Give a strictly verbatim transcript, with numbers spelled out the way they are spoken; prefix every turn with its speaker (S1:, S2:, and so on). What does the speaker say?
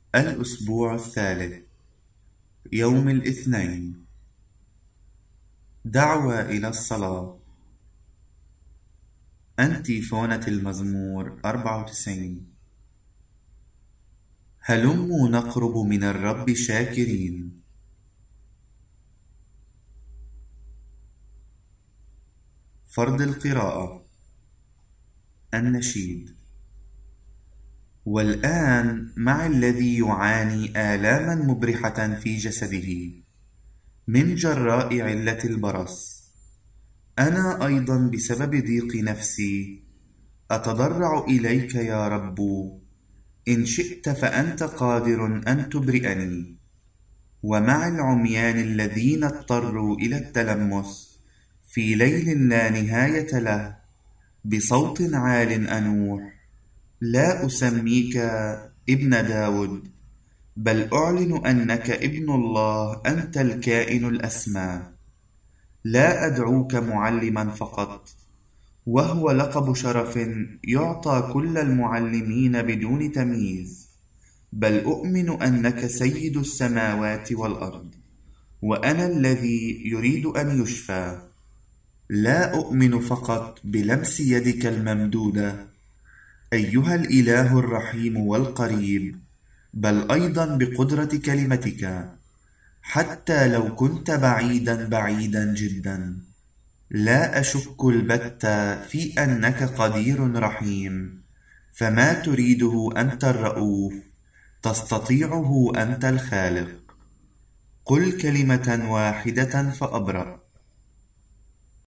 S1: الأسبوع الثالث، يوم الاثنين. دعوة إلى الصلاة. أنتيفونة المزمور أربعة وتسعين. هلموا نقرب من الرب شاكرين. فرض القراءة. النشيد. والآن مع الذي يعاني آلاما مبرحة في جسده من جراء علة البرص، أنا أيضا بسبب ضيق نفسي أتضرع إليك يا رب. إن شئت فأنت قادر أن تبرئني. ومع العميان الذين اضطروا إلى التلمس في ليل لا نهاية له بصوت عال أنوح، لا أسميك ابن داود، بل أعلن أنك ابن الله، أنت الكائن الأسمى. لا أدعوك معلما فقط، وهو لقب شرف يعطى كل المعلمين بدون تمييز، بل أؤمن أنك سيد السماوات والأرض، وأنا الذي يريد أن يشفى. لا أؤمن فقط بلمس يدك الممدودة أيها الإله الرحيم والقريب، بل أيضا بقدرة كلمتك حتى لو كنت بعيدا بعيدا جدا. لا أشك البتة في أنك قدير رحيم، فما تريده أنت الرؤوف تستطيعه أنت الخالق. قل كلمة واحدة فأبرأ،